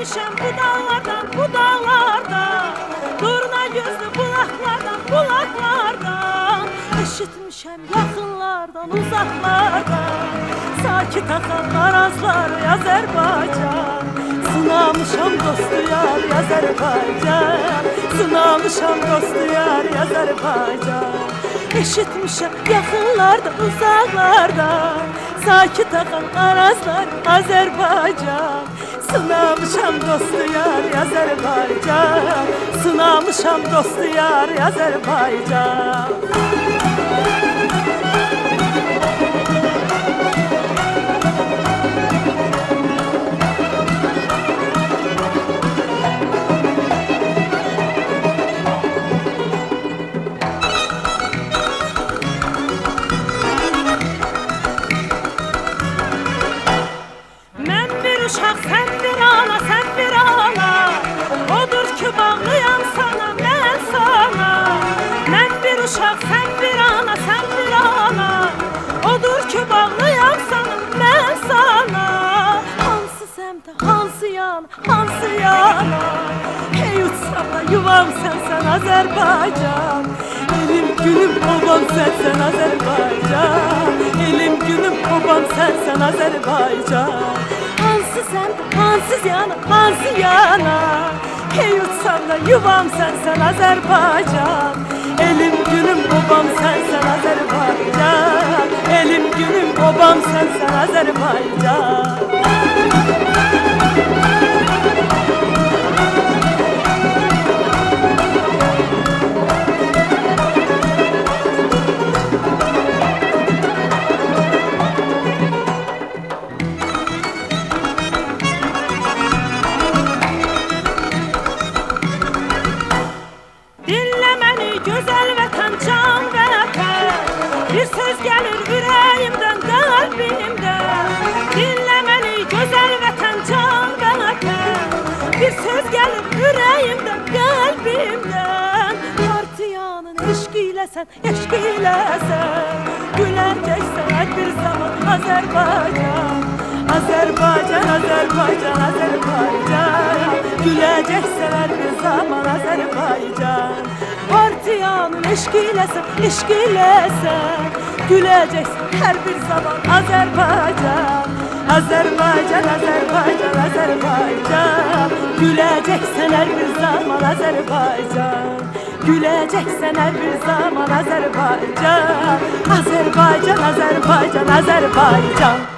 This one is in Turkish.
Eşitmişem bu dağlardan, bu dağlardan, durna gözlü bulaklardan, bulaklardan. Eşitmişem yakınlardan, uzaklardan, sakit akan arazlar Azerbaycan. Sınamışam dostu yar Azerbaycan, sınamışam dostu yar Azerbaycan. Eşitmişem yakınlardan, uzaklardan, sakit akan arazlar Azerbaycan. Sınamışam dostu yar Azerbaycan, sınamışam dostu yar Azerbaycan. Uşaq sen bir ana, sen bir ana, odur ki bağlıyam sana, mən sana. Mən bir uşaq sen bir ana, sen bir ana, odur ki bağlıyam sana, mən sana. Hansı səmtə, hansı yana, hansı yana, hey uçsam da yuvam sensen Azerbaycan. Elim günüm obam sensen Azerbaycan, elim günüm obam sensen Azerbaycan. Hansız yana, hansı yana, hey uçsam da yuvam sensen Azerbaycan. Elim günüm obam sensen Azerbaycan, elim günüm obam sensen Azerbaycan. Güzel vatan, can vatan, bir söz gelir yüreğimden, kalbimden. Dinlemeli güzel vatan, can vatan, bir söz gelir yüreğimden, kalbimden. Partiyanın eşkiyle sen, eşkiyle sen, güleceksen her bir zaman Azerbaycan. Azerbaycan, Azerbaycan, Azerbaycan, güleceksen her bir zaman Azerbaycan. Partiyanın eşkiyle sen, eşkiyle sen, güleceksin her bir zaman Azerbaycan. Azerbaycan, Azerbaycan, Azerbaycan, güleceksen her bir zaman Azerbaycan. Güleceksen her bir zaman Azerbaycan. Azerbaycan, Azerbaycan, Azerbaycan.